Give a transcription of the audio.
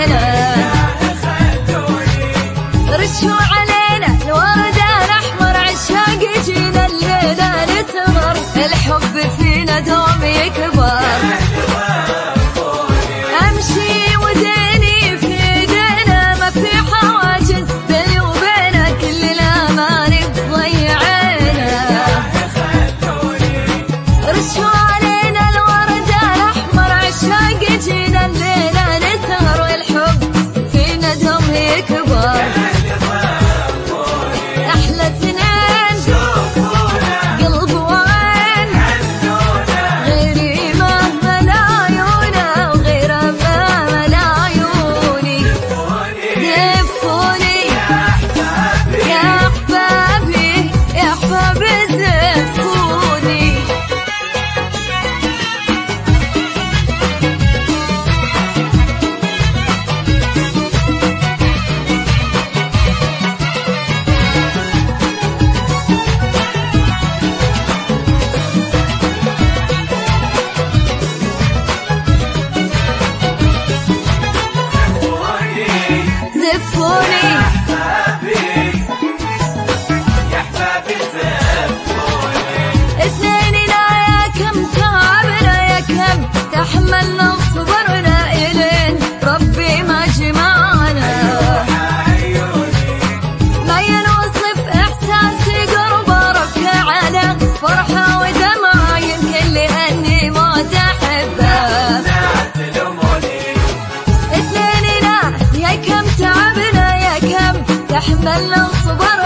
رشوا علينا الورد الأحمر عشاق جينا الليلة نسهر الحب فينا دوم يكبر أمشي وديني في ايدينا ما في حواجز بيني وبينك كل الأماني تضيعينا رشوا علينا الورد الأحمر عشاق جينا الليلة نسهر والحب فينا دوم يكبر اثنيننا يا كم تعبنا يا كم تحملنا وصبرنا إلين ربي ما جمعنا ما ينوصف إحساسي قرب ربك على فرحة ودمعة يمكن لأني ما تحبه اثنيننا يا كم تعبنا يا كم تحملنا وصبرنا